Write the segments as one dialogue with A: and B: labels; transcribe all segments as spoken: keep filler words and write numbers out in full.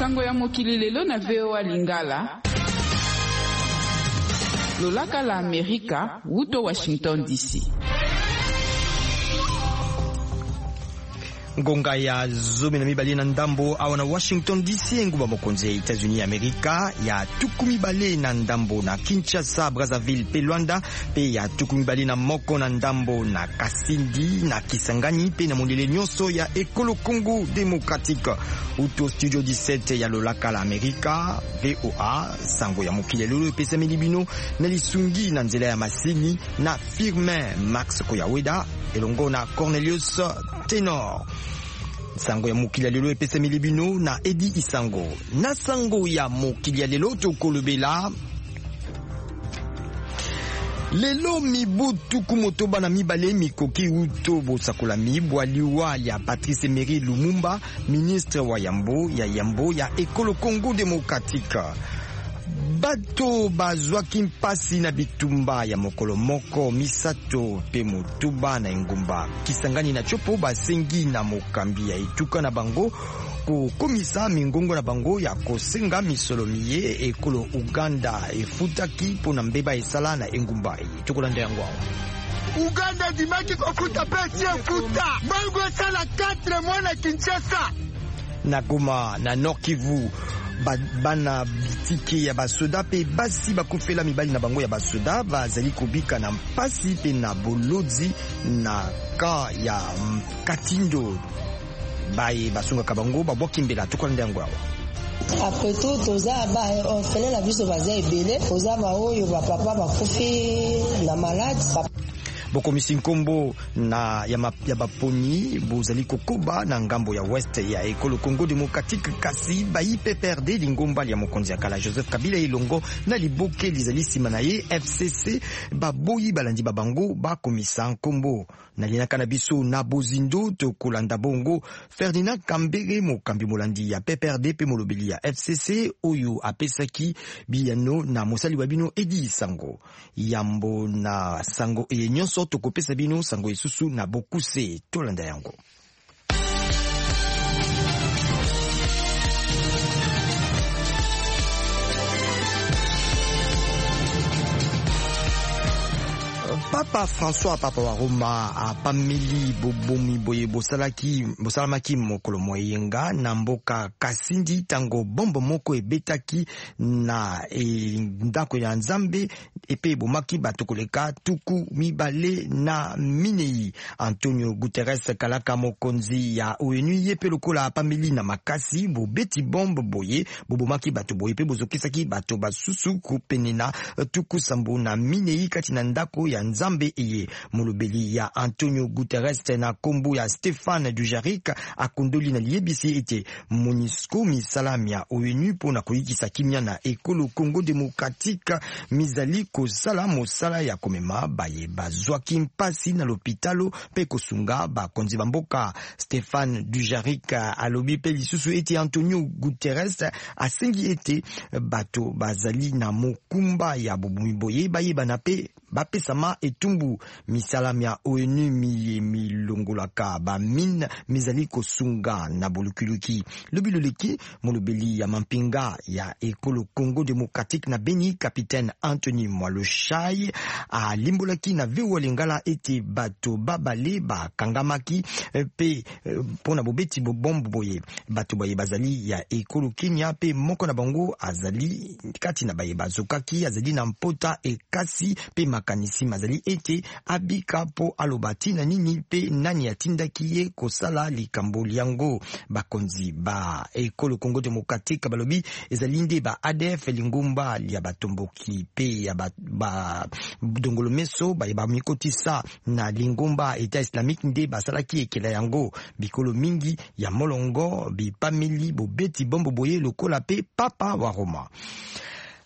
A: Sango ya mokili lelo na V O A Lingala. Lolaka la Amerika, wuto Washington D C.
B: Ngonga ya zomi na mibale na ndambo awa na Washington D C, nguba mokonzi ya Etats-Unis ya Amerika ya tuku mibale na ndambo na Kinshasa, Brazzaville pe Luanda, pe ya tuku mibale na moko na ndambo na Kasindi na Kisangani pe na mondele nyonso ya Ekolo Congo Démocratique. Uto studio dix-sept ya Lolaka la Amerika, V O A, sango ya mokili lolo epesa milibino na lisungi na nzela ya masini na Firmin Max Koyaweda elongo na Cornelius Tenor. Sango ya mokili lelo epesa milibino na Edi Isango. Na sango ya mokili lelo tokolobela lelo mibutu kumotoba na mibale mikoki uto bosakola mibwa liwa ya Patrice Emery Lumumba, ministre wa Yambo ya Yambo ya Ekolo Congo Démocratique. Bato bazwaki mpasi na bitumba ya mokolo moko misato pe motuba na engumba Kisangani na Chopo basengi na mokambi ya etuka na bango kokomisa mingongo na bango ya kosenga misolo miye ekolo Uganda efutaki pona mbeba esala na engumba e tokolanda yango.
C: Uganda dimaki kofuta pesi efuta bango esala quatre mois na Kinshasa
B: na Goma na Nord Kivu. Bana bitike ya basoda pe basi bakufela mibali na bango ya basoda bazali kobika na mpasi pe na bolodzi na ka ya Katindo baye basunga kabango babwaki mbela tokolanda yango awa.
D: Après tout toza ba on fait la biso baza ebele toza ba oyo ba papa bakufi na malade.
B: Bokomisi nkombo na ya, ya baponi bozali kokoba na ngambo ya west ya Ekolo Congo Démocratique kasi bayi P P R D lingomba ya mokonzi ya kala Joseph Kabila ilongo na liboke lizali sima na ye F C C baboyi balandi babango bakomisa nkombo na linaka na biso na bozindo to kolanda bongo Ferdinand Kambere mokambi molandi ya P P R D pe molobeli ya F C C oyo apesaki biyano na mosali wa bino Edi Sango Yambo na sango e nyonso tokopesa bino sango isusu na bokuse tolanda yango. Papa François Papa wa Roma a pameli bobomi boye bosalaki bosalamaki mokolo moyenga na mboka Kasindi tango bombo moko ebetaki na e, ndako ya Nzambe epe bomaki batokoleka tuku mibale na minei. Antonio Guterres kalaka mokonzi ya O N U yepe lokola pameli na makasi bobeti bombo boye bobomaki bato boye pe bozokisaki bato basusu kupenena tuku sambo na minei kati na ndako ya Nzambe. Zambe eye molobeli ya Antonio Guterres na kombo ya Stéphane Dujarric akondoli na liebisi ete MONUSCO misalami ya O N U pona koyikisa kimia na Ekolo Congo Démocratique mizali kosala mosala ya komema baye bazwaki mpasi na lopitalo pe kosunga bakonzi bamboka. Stéphane Dujarric alobi pe lisusu ete Antonio Guterres asengi ete bato bazali na mokumba ya bobumi boye baye banape bapesama etumbu misalami ya O N U mi milongolaka ba mine mizali kosunga na bolukuluki lobilo leki molobeli ya mampinga ya Ekolo Congo Démocratique na Beni capitaine Anthony Mwaloshai a limbolaki na V O A Lingala ete bato babale ba kangamaki pe pona bobeti bobombo boye bato baye bazali ya Ekolo Kenya pe moko na bango azali kati na baye bazokaki azali na mpota ekasi pe makanisi mazali ete abika po alobati na nini pe nani atindaki ye kosala likambo liango. Bakonzi ba Ekolo Congo Démocratique balobi ezali nde ba A D F lingumba ya batomboki pe ya ba, ba dongolo meso ba ba mikotisa na lingumba Eta Islamique nde basalaki ekela yango bikolo mingi ya molongo bipameli bobeti bombo boye lokola pe Papa wa Roma.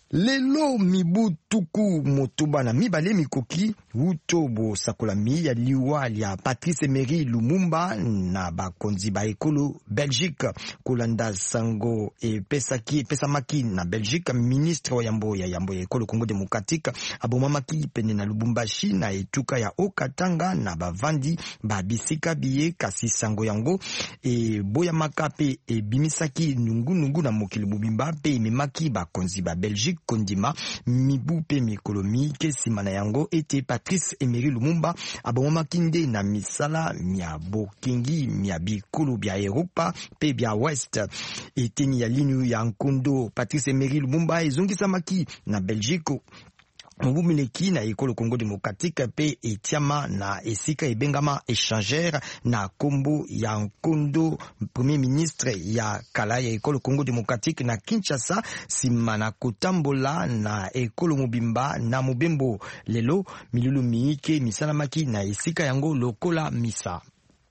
B: Lelo mibu tuku motoba na mibale mikoki wuto bo sakolami ya liwa ya Patrice Emery Lumumba na bakonzi ba ekolo Belgique kolanda sango e pesaki pesamaki na Belgique ministre wa yambo ya yambo ya ekolo Congo Démocratique abomamaki pene na Lubumbashi na etuka ya Okatanga na bavandi ba bisika biye kasi sango yango e boya makape e bimisaki nungu nungu na mokili mobimba pe memaki bakonzi ba Belgique kondima mibu pe mikolomi ke simana yango ete Patrice Emery Lumumba abomamaki nde na misala mia bokengi mia bikolo bia Europa pe bia West eteni ya linu ya nkondo Patrice Emery Lumumba ezongisamaki na Belgique Mubumileki na ekolo Congo Démocratique pe etiama na esika ebengama échangeur na kombo ya nkondo premier ministre ya kala ya ekolo Congo Démocratique na Kinshasa simana kotambola na ekolo mobimba na mobembo lelo milulu miike misalamaki na esika yango lokola misa.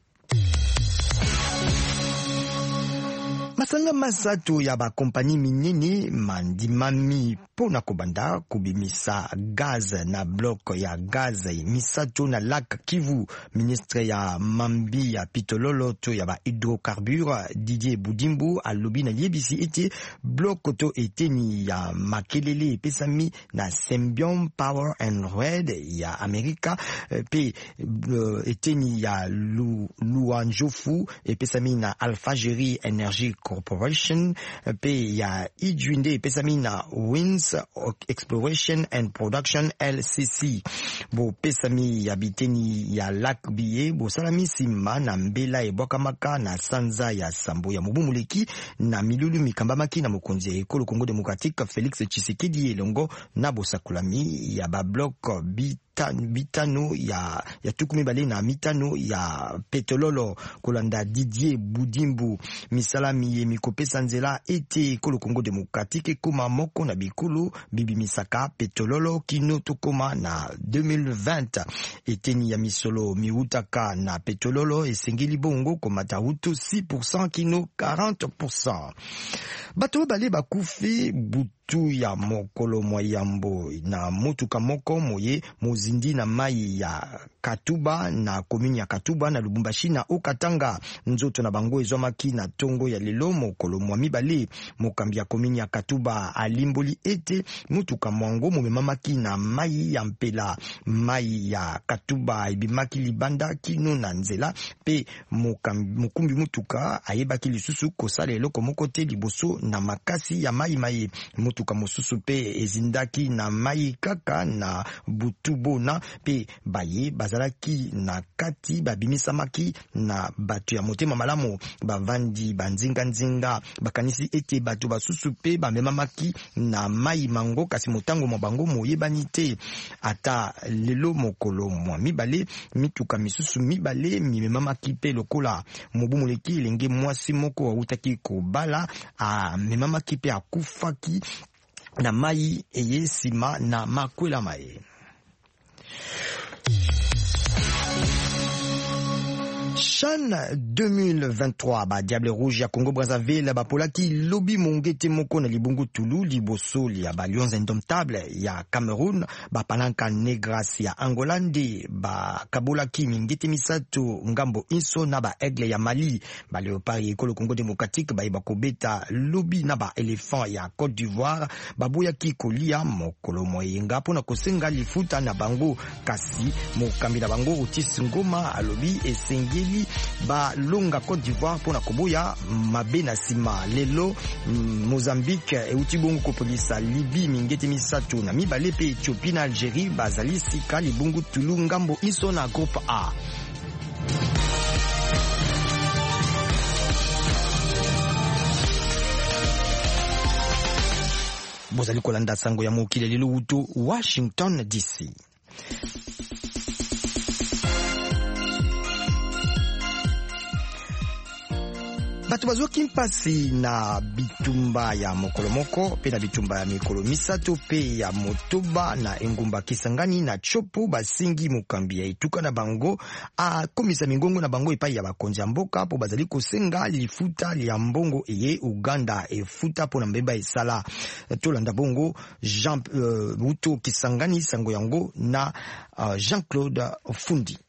B: Masanga masato ya ba kompani minene mandimami pona kobanda kubimisa gaz na bloc ya gaz misato na lac Kivu. Ministre ya Mambi ya Pitololo to ya ba hydrocarbures Didier Budimbu alobi na yebisi ete bloc to eteni ya makelele pesami na Symbion Power and Red ya Amerika pe eteni ya Luanjofu epesami na Alphagérie Energy Corporation pe ya Idjwinde pesami na Winds Exploration and Production L C C bo pesami ya biteni ya lac biye bo salami sima na mbela ebokamaka na sanza ya sambo ya mubumuleki na milulu mikambamaki na mokonzi ya ekolo Congo Démocratique Félix Tshisekedi elongo na bosakulami ya ba bloc bit bitano ya ya tukumi bale na mitano ya Petololo kolanda Didier Budimbu misalami ye mikopesa nzela ete ekolo Congo Démocratique koma moko na bikulu bibi misaka Petololo kino tokoma na deux mille vingt eteni ya misolo miutaka na Petololo esengeli bongo komata hutu six pour cent kino quarante pour cent bato bale bakufi butu ya mokolo moyambo na motuka moko moye mozindi na mai ya Katuba na komini ya Katuba na Lubumbashi na Okatanga nzoto na bango ezomaki na tongo ya lelo mokolo mwa mibale mokambi ya komini ya Katuba alimboli ete motuka mwango momemamaki na mai ya mpela mai ya Katuba ibimaki libanda kino na nzela pe mokumbi motuka ayebaki lisusu kosala eloko moko te liboso na makasi ya mai mai motuka mosusu pe ezindaki na mai kaka na butubona pe baye bazalaki na kati babimisamaki na bato ya motema malamu bavandi banzinga nzinga bakanisi ete bato basusu pe bamemamaki na mai mango kasi motango mabango moyebani te ata lelo mokolo mwa mibale mituka misusu mibale mimemamaki pe lokola mobumuleki elenge mwasi moko autaki kobala a memamaki pe akufaki na mai eye sima na makwela mai. Chan deux mille vingt-trois ba Diable Rouge ya Congo Brazzaville ba polaki lobi mongete moko na libungu tulu liboso ya ba Lions Indomptables ya Cameroun ba Palanca Negras ya Angola ndi ba kabolaki mingete misato ngambo inso na ba Aigle ya Mali ba Léopard ya ekolo Congo Démocratique ba iba kobeta lobi na ba Elephant ya Côte d'Ivoire ba boyaki kolia mokolo moyenga pona kosenga lifuta na bango kasi mokambi na bango Otis Ngoma alobi esengeli ba longa Côte d'Ivoire pona koboya mabe na sima lelo Mozambique e utibongo ko polisa Libye mingete misato na mibale pe Ethiopie na Algérie bazali sika libungu tulu ngambo iso na groupe A. Bozali kolanda sango ya mokili lelo uto Washington D C. Bato bazwaki mpasi na bitumba ya mokolo moko pe na bitumba ya mikolo misato pe ya motoba na engumba Kisangani na Chopo basingi mokambi ya etuka na bango akomisa mingongo na bango epai ya bakonzi ya mboka po bazali kosenga lifuta ya mbongo eye Uganda efuta po na mbeba esala tolanda bongo Jean uh, Wuto Kisangani sango yango na uh, Jean-Claude Fundi.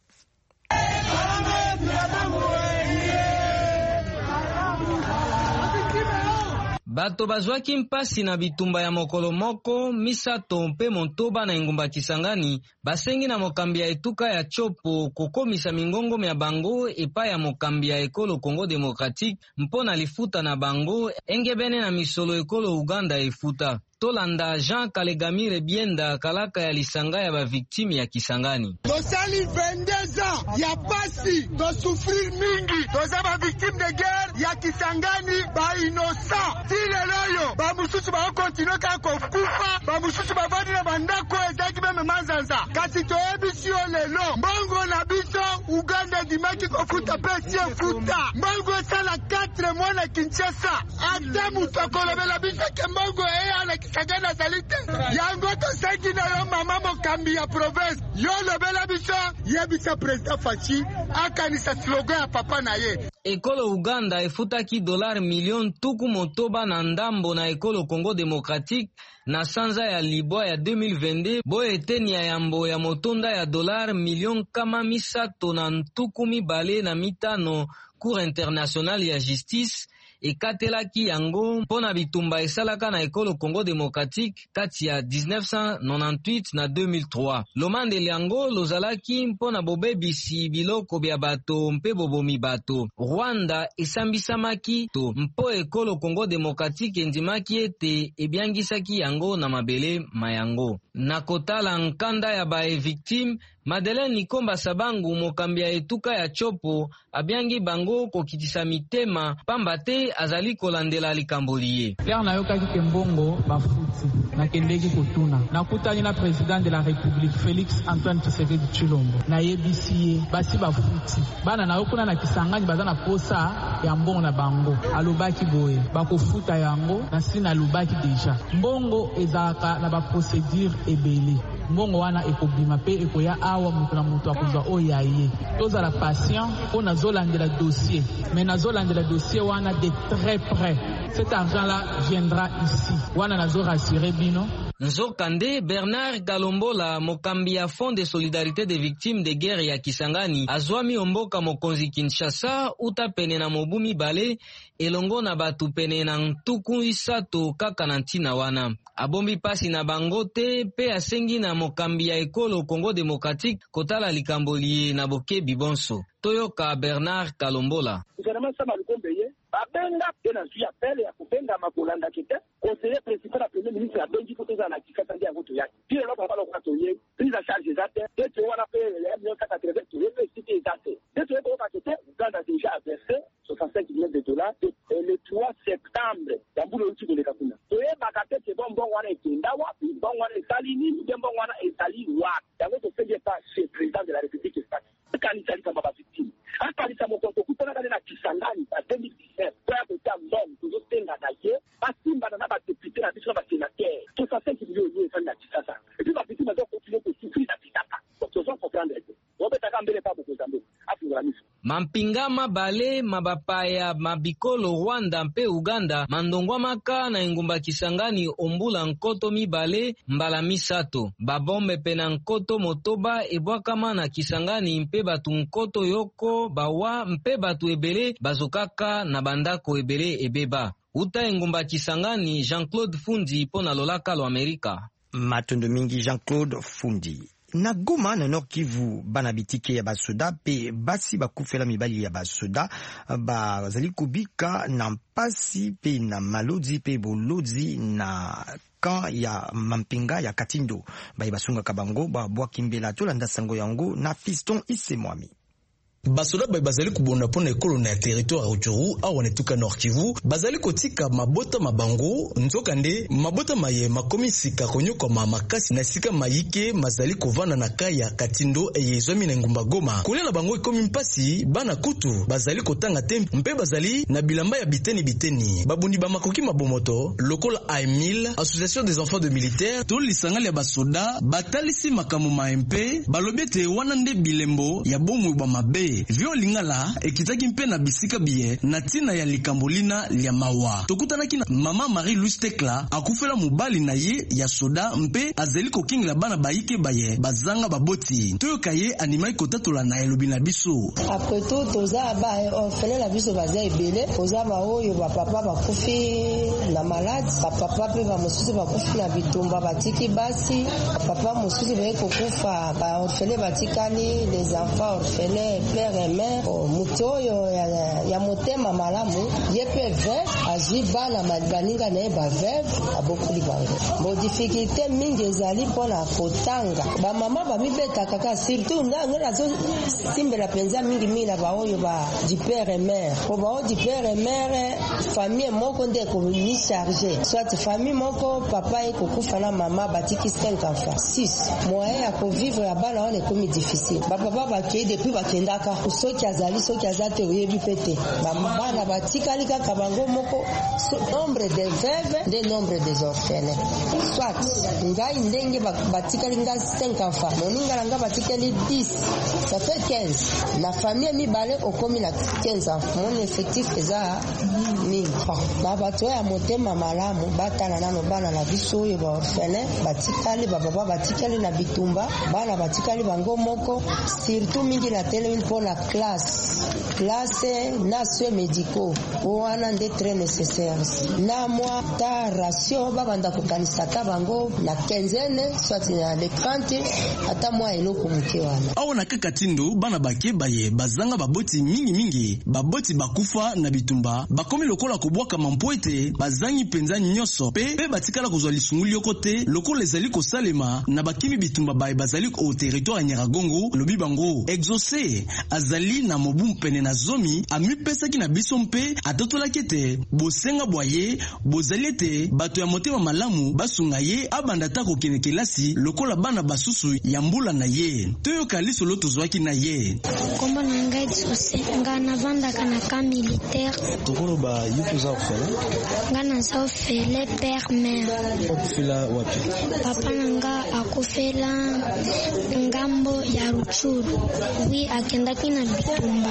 E: Bato bazwaki mpasi na bitumba ya mokolo moko misato mpe montoba na engumba Kisangani basengi na mokambi ya etuka ya Chopo kokomisa mingongo ya bango epai ya mokambi ya ekolo Congo Democratique mpona lifuta na bango engebene na misolo ekolo Uganda efuta. Tolanda Jean Kalegamire Bienda kalaka ya lisanga ya baviktimi ya Kisangani.
C: Tosali vendeza ya pasi, tosufrir mingi, toza baviktime de guerre ya Kisangani ba inosa. Tile loyo, ba mususu ba kontinue ka kokufa, ba mususu ba vandi na bandako ezaki meme manzanza. Kasi toyebi sio lelo, mbongo na biso Uganda dimaki kofuta pesi futa. Mbongo sala quatre mois na Kinshasa. Ata mutokolo bela biso ke mbongo eya na Kisangani salite. Yango to seki na yo mama mokambi ya province. Yo lobela biso yebisa president Fachi akanisa slogan ya papa na ye.
E: Ekolo Uganda efutaki dolari milioni tuku motoba na ndambo na ekolo Congo Democratique na sanza ya libwa ya deux mille vingt-deux bo eteni ya yambo ya motonda ya dolari milioni kama misato na ntuku mibale na mitano Cour internationale ya justice ekatelaki yango mpona bitumba esalaka na ekolo Congo Democratique kati ya dix-neuf cent quatre-vingt-dix-huit na deux mille trois. Lomandeli yango lozalaki mpona bobebisi biloko bya bato mpe bobomi bato. Rwanda esambisamaki to mpo ekolo Congo Democratique endimaki ete ebyangisaki yango na mabele mayango. Na kotala nkanda ya bae victime, Madeleine Nikomba Sabangu mokambi ya etuka ya Chopo abyangi bango kokitisa mitema pamba te azali kolandela likambolie.
F: Claire na yoka ki mbongo bafuti na kendeki kotuna. Nakutani na president de la République Félix Antoine Tshisekedi Tshilombo na yebisiye basi bafuti. Bana na yokuna na Kisangani bazana posa ya mbongo na bango. Alobaki boye bakofuta yango na sina alobaki deja. Mbongo ezaka na ba procédure ebele. Mbongo wana ekobima pe ekoya awa mutu na mutu akuzwa oya ye. Toza la patient po na zolandela dossier. Mais na zolandela dossier wana de très près. Cet argent-là viendra ici. Wana na zo rassurer bino.
E: Nzokande Bernard Galombola mokambi ya Fond de Solidarité des Victimes de Guerre ya Kisangani azwami omboka mokonzi Kinshasa uta pene na mobumi bale elongo na batu pene na ntuku isato kaka na ntina wana. Abombi pasi na bangote pe asengi na mokambi ya ekolo Congo Democratique kotala likambolie na boke bibonso. Toyoka Bernard Galombola.
G: Babenga tena zia pele ya kubenga makolanda kete conseiller principal ya premier ministre ya benji kotoza na kikata ndia ngoto yake pile loko balo kwa toye prise en charge zate teto wana pe ya mille neuf cent quatre-vingt toye pe cité zate teto eko kwa kete Uganda déjà a versé soixante-cinq millions de dollars et le trois septembre yambulo uti de kakuna toye bakatete bombo wana ekenda wa bombo wana esalini bombo wana esali wa yango to fait pas chez président de la République stade kanisa kama ba victime akalisa mokonto kutana kana na Kisangani en deux mille dix-sept kwa kota mbongo tuzotenga na ye basimba na ba député na biso ba sénateur soixante-cinq millions de francs na Kisasa et puis ba victime doit continuer de souffrir na Kisasa donc tu dois comprendre robeta kambele pa boko zambe afungula miso
E: mampinga mabale mabapaya mabikolo Rwanda mpe Uganda mandongwa maka na engumba Kisangani ombula nkoto mibale mbala misato babombe pena nkoto motoba ebwakama na Kisangani mpe batu nkoto yoko bawa mpe batu ebele bazokaka na bandako ebele ebeba. Uta engumba Kisangani Jean-Claude Fundi pona lolaka lo Amerika.
B: Matondo mingi Jean-Claude Fundi. Na Goma na Nord Kivu bana bitike ya basoda pe basi bakufela mibali ya basoda bazali kubika na mpasi pe na malodi pe bolodi na kan ya mampinga ya Katindo bayi basunga kabango ba bwa kimbela tolanda sango yango na Fiston Isemwami.
H: basoda ba bazali kubonda pona ekolo na territoire ya Rutshuru awa netuka Nord Kivu bazali kotika mabota mabango nzokande mabota maye makomi sika konyoka makasi na sika mayike mazali kovana na kaya Katindo eyezwami na ngumba Goma kolela bango ekomi mpasi bana kutu bazali kotanga tempe mpe bazali na bilamba ya biteni biteni babundi ba makoki mabomoto lokola A M I L Association des enfants de militaires to lisanga ya basoda batalisi makamu ma M P balobete wana nde bilembo ya bomu ba mabe vio lingala ekitaki mpe na bisika biye na tina ya likambolina lya mawa tokutanaki na mama Marie Louise Tekla akufela mobali na ye ya soda mpe azeli kokingela bana baike baye bazanga baboti toyoka ye animai kotatola na elobi na biso
D: après tout toza ba orphelin la biso baza ebele oza ba oyo ba papa bakufi na malade ba papa pe ba mosusu bakufi na bitumba batiki basi papa mosusu be kokufa ba orphelin batikali les enfants orphelins père et mère mutoyo ya, ya motema malamu yepe veuve aji bana baninga na ye ba veuve abokuli bango bo difficulté mingi ezali mpona kotanga bamama bamibetaka kaka surtout ngange nazo simbela penza mingi mingi na baoyo ba di père et mère po bao di père et mère famille moko nde komi chargé soit famille moko papa ye kokufa na mama batiki cinq enfants six moyen ya kovivre ya bana wana ekomi difficile bapapa bakei depuis bakendaka soki azali soki azate oyebi pete bana batikali kaka bango moko nombre de veuves nde nombre des orphelins soit ngai ndenge batikali nga cinq enfants moninga na nga batikali dix ça fait quinze na famille mibale okomi na quinze enfants mon effectif eza mingi na bato ya motema malamu batana nano bana na biso oyo ba orphelin batikali bababa batikali na bitumba bana batikali bango moko surtout mingi na telemi mpona classe classe na soins médicaux wana nde très nécessaire na moi ta ratio babanda kokanisa ta bango na quinzaine soit na le trente ata moi eloko moke wana
H: awo na Katindo bana bake baye bazanga baboti mingi mingi baboti bakufa na bitumba bakomi lokola kobwaka mampoete bazangi penza nyoso pe pe batikala kozwa lisunguli yokote lokola ezali kosalema na bakimi bitumba baye bazali au territoire ya Nyiragongo lobi bango exaucé azali na mobu mpene na zomi amipesaki na biso mpe atotolaki te bosenga bwaye bozali te bato ya motema malamu basunga ye abanda ta kokende kelasi lokola bana basusu ya mbula na ye toyoka lisolo tozwaki na ye
I: kombo na ngai disose nga navandaka na camp militaire
H: tokolo ba yutuza ofela
I: nga naza ofele père mère
H: okufela wapi
I: papa na nga akufela ngambo ya Rutshuru wi akendaki na bitumba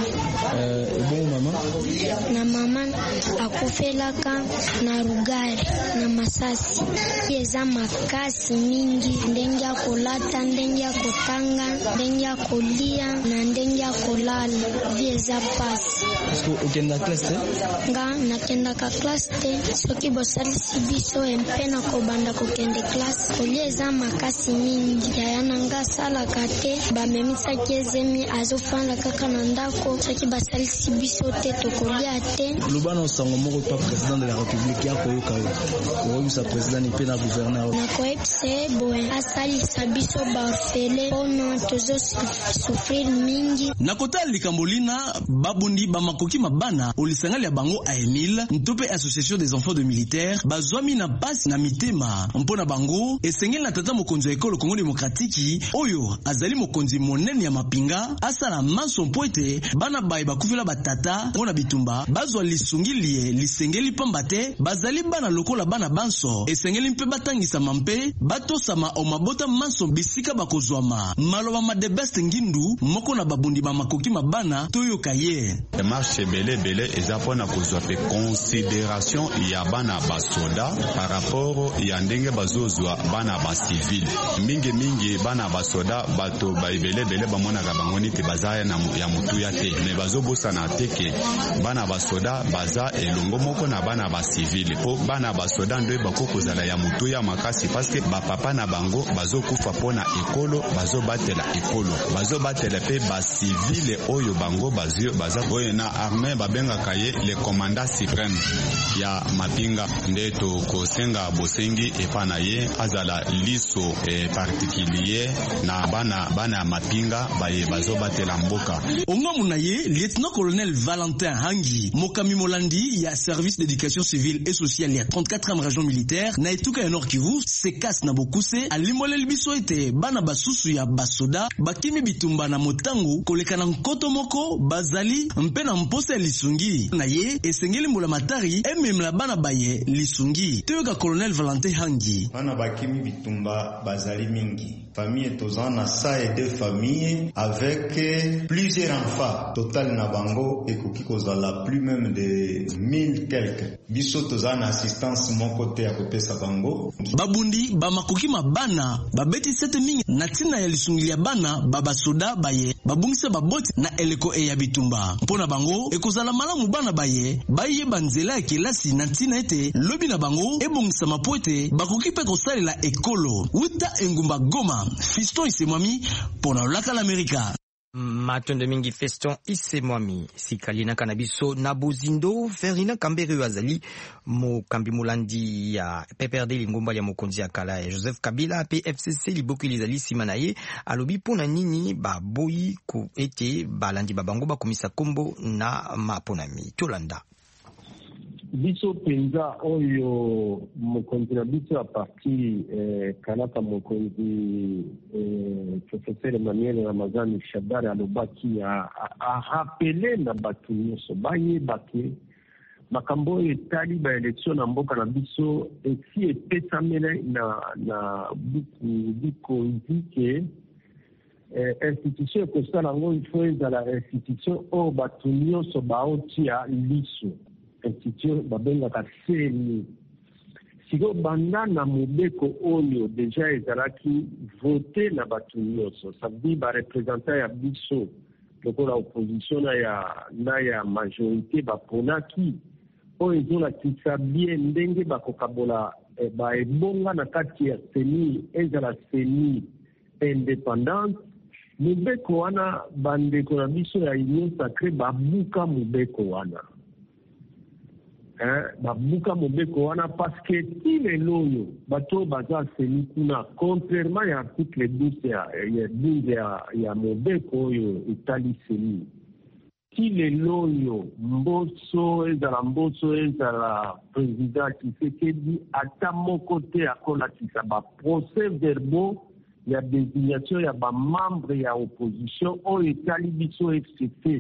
H: bon mama
I: na mama akufelaka na Rugari na Masasi eza makasi mingi ndenge ya kolata ndenge ya kotanga ndenge ya kolia na ndenge ya kolala vieza pasi
H: ukenda classe
I: nga nakendaka classe te soki bosalisi biso empe na kobanda kokende classe kolia eza makasi mingi yayana nga salaka te bamemisaki ezemi azofanda kaka na ndako soki basalisi biso te tokolia te
H: lobana osango moko pa président de la république ya koyoka koyebisa président ni pe na gouverneur
I: nakoyebisa boye asalisa biso baorfele mpona tozosufrir mingi
H: nakota likambolina babundi bamakoki mabana olisangali ya bango A M I L ntope association des enfants de militaires bazwami na basi na mitema mpona bango esengeli na tata mokonzi ya ekolo Congo démocratique oyo azali mokonzi monene ya mapinga asala maso mpoete bana baye bakufela batata mpona bitumba bazwa lisungilie lisengeli pamba te bazali bana lokola bana banso esengeli mpe batangisama mpe batosama omabota manso bisika bakozwama maloba ma de best ngindu moko na babundi bamakoki mabana toyoka ye
J: marche bele bele eza mpona kozwa pe considération ya bana basoda par rapport ya ndenge bazozwa bana bacivile mingi mingi bana basoda bato baibele bele bamonaka bango niti baza ya mutuya te me bazobosana te ke bana basoda baza elongo moko na bana bacivile po bana basoda nde bakokozala ya mutuya makasi paske bapapa na bango bazokufa mpona ekolo bazobatela ekolo bazobatela pe bacivile civile oyo bango bazio baza oyo na armée babenga kaye le commandant suprême ya mapinga nde to kosenga bosengi epana ye azala liso eh, particulier na bana bana mapinga baye bazo batela mboka.
H: Ongamu na ye lieutenant colonel Valentin Hangi mokami molandi ya service d'éducation civile et sociale ya trente-quatrième région militaire na etuka ya Nord Kivu Sekas na Bokuse alimoleli biso ete bana basusu ya basoda bakimi bitumba na motangu koleka na nkoto moko bazali mpe na mposa ya lisungi na ye esengeli mbula matari ememla bana baye lisungi teyoka colonel Valentin Hangi
K: bana bakimi bitumba bazali mingi famille tozana sa et deux familles avec plusieurs enfants total na bango ekoki kozala plus même de mille quelques biso tozana assistance mon côté à kopesa bango
H: babundi bamakoki mabana babeti sete mingi na tina ya lisungi ya bana baba soda baye babungisa baboti na eleko e ya bitumba mpona bango ekozala malamu bana baye baye banzela ya kelasi na tina ete lobi na bango ebongisa mapoete bakoki pe kosalela ekolo uta engumba Goma Fiston Isemwami pona laka l'Amerika.
B: Matonde mingi Fiston Isemwami sikali na kanabiso na bozindo Ferdinand Kambere azali mo kambi mulandi ya P P R D lingomba ya mokonzi ya kala ya Joseph Kabila P F C C liboki lizali simanaye alobi pona nini ba boyi ku ete balandi babango bakomisa kombo na maponami Tolanda.
L: Biso penza oyo mokonzi na biso a parti eh, kanaka mokonzi eh, professeur Emmanuel Ramazani Shadari alobaki a, a, a rappelé na batu nyonso baye bake makambo etali ba election na mboka na biso esi epesamele na na buku bikonzi ke eh, institution ekosala ngo ifo ezala institution oyo batu nyonso baotia liso institution babengaka seni siko banda na mobeko oyo deja ezalaki vote na batu nyonso sabi ba representant ya biso lokola opposition na ya na ya majorité baponaki oyo ezolakisa bien ndenge bakokabola eh, baebonga na kati ya seni ezala seni indépendante mobeko wana bandeko na biso ya union sacrée babuka mobeko wana Eh, babuka mobeko wana parce que tile loyo bato baza seni kuna contrairement ya article douze ya ya douze ya, ya mobeko oyo itali seni tile loyo mboso ezala mboso ezala président Tshisekedi ata moko te akolakisa ba procès verbaux ya désignation ya ba membre ya opposition oyo itali biso F C C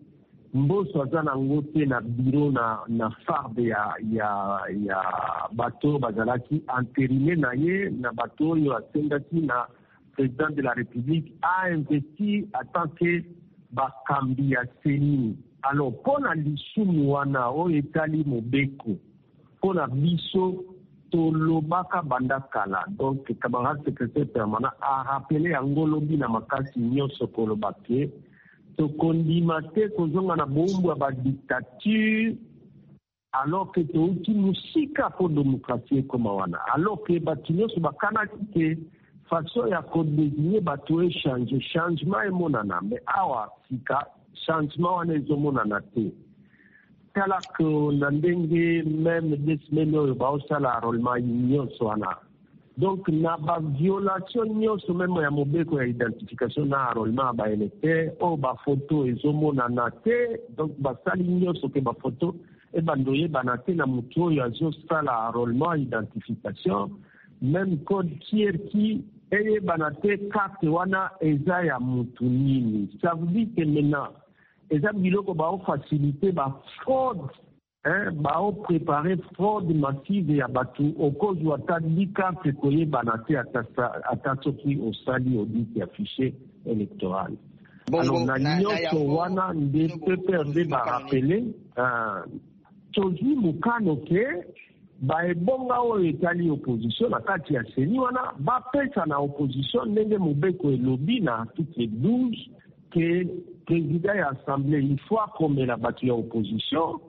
L: mboso aza nango te na biro na na farde ya ya ya bato bazalaki entériné na ye na bato oyo asengaki na président de la République a investi en tant que bakambi ya seni. Alors mpona lisumu wana oyo etali mobeko mpona biso tolobaka banda kala donc camarade secrétaire permanent a rappelé yango lobi na makasi nyonso koloba ke tokondima te kozonga na bombu ya badictature alors que touti musika po démocratie ekoma wana alors que bato nyonso bakanaki ke façon ya kodésigne bato echange changement emonana mais awa sika changement wana ezomonana te tala ke na ndenge même des semaines oyo baosala enrôlement nyonso wana donc na ba violation nyonso même ya mobeko ya identification na enrôlement ba électeur o ba photo ezomonana te donc basali nyonso ke ba photo e bandoye banate na mutu oyo azosala enrôlement identification même code tiers qui eye banate carte wana eza ya mutu nini ça veut dire que maintenant eza biloko ba faciliter ba fraude hein bao préparer fraude massive ya batu okozwa tadi carte koye banate atasoki osali audit ya fichier électoral. Alors na nyonso wana nde P P R D ba rappeler euh tozi mukano ke baebonga oyo etali opposition na kati ya seni wana bapesa na opposition ndenge mobeko elobi na article douze ke président ya assemblée il faut akomela bato ya opposition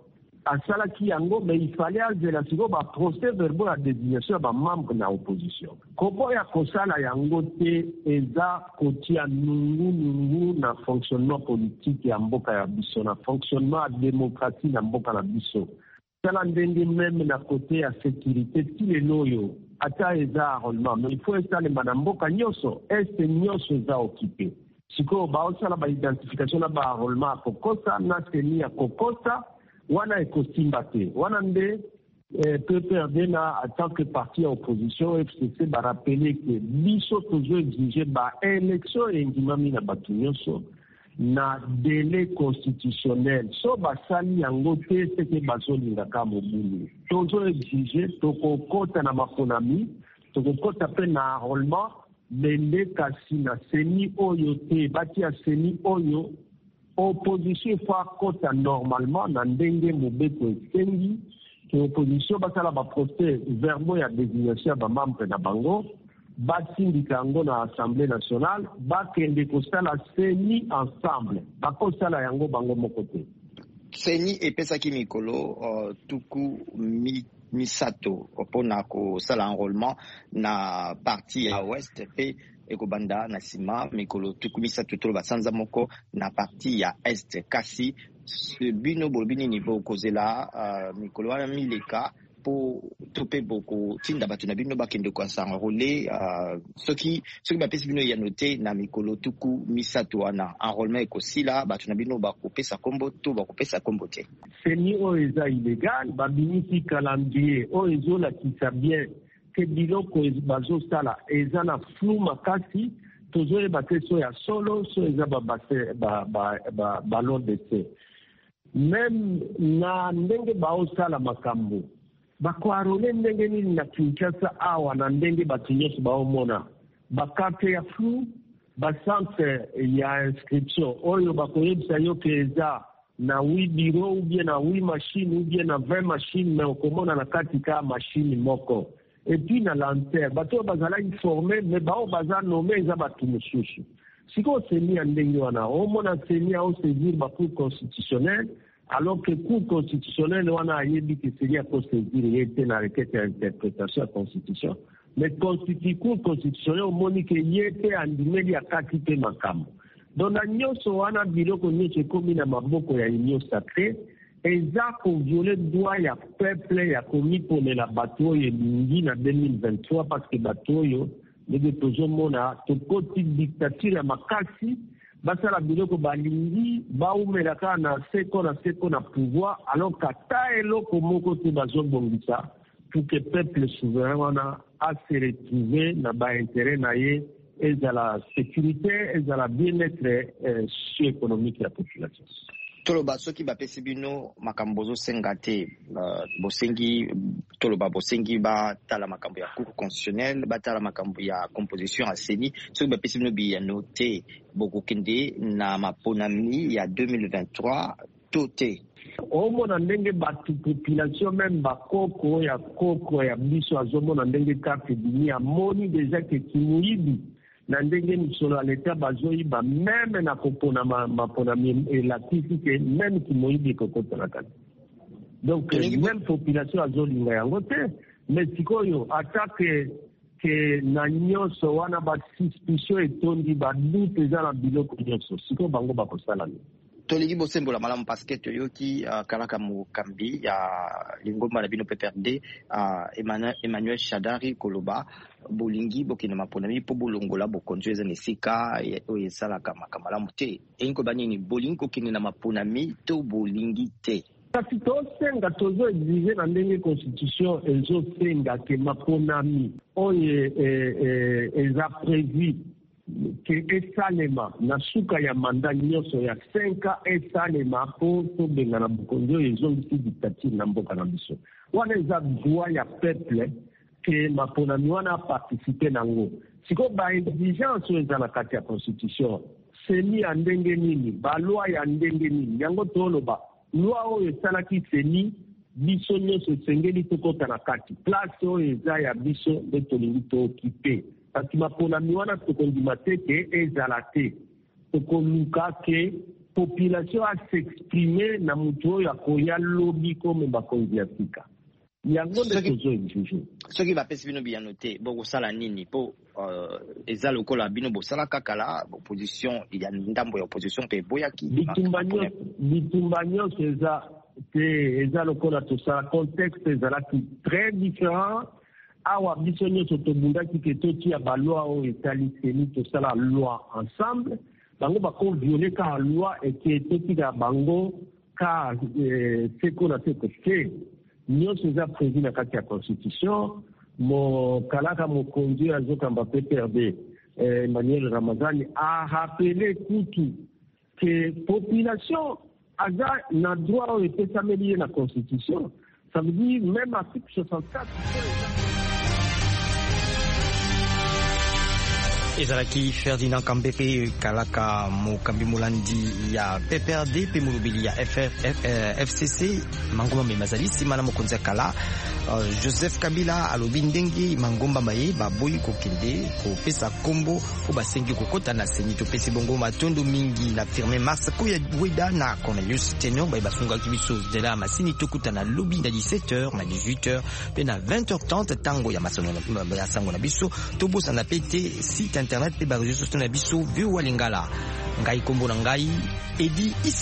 L: asalaki yango, mais il fallait azela siko ba procès verbal ya désignation ba membre na opposition. Kopo ya kosala yango te eza kotia nungu nungu na fonctionnement politique ya mboka ya biso, na fonctionnement ya démocratie na mboka na biso. Sala ndenge même na côté ya sécurité tile loyo ata eza enrôlement, mais il faut esale na mboka nyonso est nyonso eza occupé. Siko ba osala ba identification na ba enrôlement kokosa na seni ya kokosa wana ekosimba te. Wana nde eh, P P R D na en tant que parti à opposition F C C ba rappeler que biso toujours exiger ba élection endimami na batu nyonso na délai constitutionnel. So basali yango te seke bazolinga ka mobulu. Toujours exiger tokokota na maponami, tokokota pe na enrôlement, mende kasi na seni oyo te, bati ya seni oyo opposition fa kota normalement na ndenge mobeko esengi ke opposition basala ba procès verbal ya désignation ba membre na bango basindika yango na Assemblée nationale bakende kosala seni ensemble bakosala yango bango moko te.
B: Seni epesaki mikolo uh, tuku mi misato opona kosala enrôlement na parti ya ouest pe ekobanda na sima mikolo tukumisa tutolo basanza moko na parti ya est kasi bino bolbini niveau kozela uh, mikolo wana mileka po tope boko tinda batu na bino bakende kwa s'enrôler uh, soki soki bapesi bino ya noté na mikolo tuku misato wana enrôlement ekosila batu na bino bakopesa kombo to bakopesa kombo te.
L: Seni o eza illégal babinisi calendrier o ezola kisa bien que biloko bazosala eza na flou makasi tozoyeba te so ya solo so eza ballon de te. Même na ndenge baosala makambo bakoarole ndenge nini na Kinshasa awa na ndenge bato nyonso baomona bakarte ya flou bacentre ya inscription oyo bakoyebisa yo ke eza na huit bureau ou bien na huit machine ou bien na vingt machine mais okomona na kati ka machine moko. Et puis na lanter bato bazala informé mais bao baza nommé eza bato mosusu siko seni ya ndenge wana omona seni au saisir ba cour constitutionnelle alors que cour constitutionnelle wana ayebi ke seni ya ko saisir yete na requête d'interprétation ya constitution mais constitution cour constitutionnelle omoni ke yete andimeli akati pe makambo donc na nyonso wana biloko nyonso ekomi na maboko ya union sacrée eza koviole droit ya peuple ya komiponela bato oyo elingi na deux mille vingt-trois parce que bato oyo ndenge tozomona tokoti dictature ya makasi basala biloko balingi baumela kaka na seko na seko na pouvoir alors kata eloko moko te bazobongisa pour que peuple souverain wana ase retrouve na baintérêt na ye ezala sécurité ezala bien-être eh, socio-économique ya population.
B: Toloba soki bapesi bino makambo zo senga te uh, bosengi toloba bosengi ba tala makambo ya cour constitutionnelle ba tala makambo ya composition ya seni soki bapesi bino bi ya noté bokokende na maponami ya deux mille vingt-trois tote
L: omona ndenge batu population même bakoko ya koko ya biso azomona ndenge carte bini amoni déjà ke kimuibi na ndenge misolo ya leta bazoyiba meme na kopona maponami elatisi ke meme kimoyibi kokota na kati donc même population azolinga yango te mais sikoyo atake ke na nyonso wana basuspicion etondi badute eza na biloko nyonso sikoyo bango bakosala nini.
B: Toligi bosembola malamu parce que toyoki uh, kalaka mukambi ya lingomba na bino P P R D uh, Emmanuel, Emmanuel Shadari koloba bolingi bokina maponami po bolongola bokonzo eza nesika oyo esalaka makamalamu te enko banini bolingi kokina na maponami to bolingi te
L: kasi tosenga tozo exige na ndenge constitution ezosenga ke maponami oyo eza prévu ke esalema na suka ya manda nyonso ya cinq ans esalema po tobenga na bokonzi oyo ezongisi dictature na mboka na biso wana eza droit ya peuple ke maponami wana participe nango siko baexigence oyo eza na kati ya constitution seni ya ndenge nini baloi ya ndenge nini yango toloba loi oyo esalaki seni biso nyonso esengeli tokota na kati place oyo eza ya biso nde tolingi tookipe kasi maponami wana tokondima te ke ezala te tokoluka ke population a s'exprimer na mutu oyo akoya lobby comme bakonzi ya sika. Yango nde tozoexige.
B: Soki bapesi bino biyano te bokosala nini po eza lokola bino bosala kaka la opposition ya ndambo ya opposition pe boyaki
L: bitumba nyonso eza te eza lokola tosala contexte ezalaki très différent. Awa biso nyonso tobundaki ke totia baloi oyo etali seni tosala loi ensemble. Bango bako viole ka loi eke totika bango ka seko na seko ke nyonso eza prévu na kati ya constitution. Mo kalaka mokonzi azokamba P P R D Emmanuel Ramazani a rappelé kutu que population aza na droit oyo epesameli na constitution. Ça veut dire même article soixante-quatre.
B: ezalaki Ferdinand Kambepe kalaka mokambi molandi ya P P R D pe molobeli ya F C C mangomba memazali sima na mokonzi kala uh, Joseph Kabila alobi ndenge mangomba maye baboyi kokende kopesa kombo po basengi kokota na seni to pesi bongo matondo mingi na firme mars ko ya weda na Cornelius Tenor ba basunga kibiso de la masini tokuta na lobby na dix-sept heures na dix-huit heures pe na vingt heures trente tango ya masono ya sango na biso to bosa na pete site internet pe ba réseaux sociaux na biso vio walingala ngai kombo na ngai Edi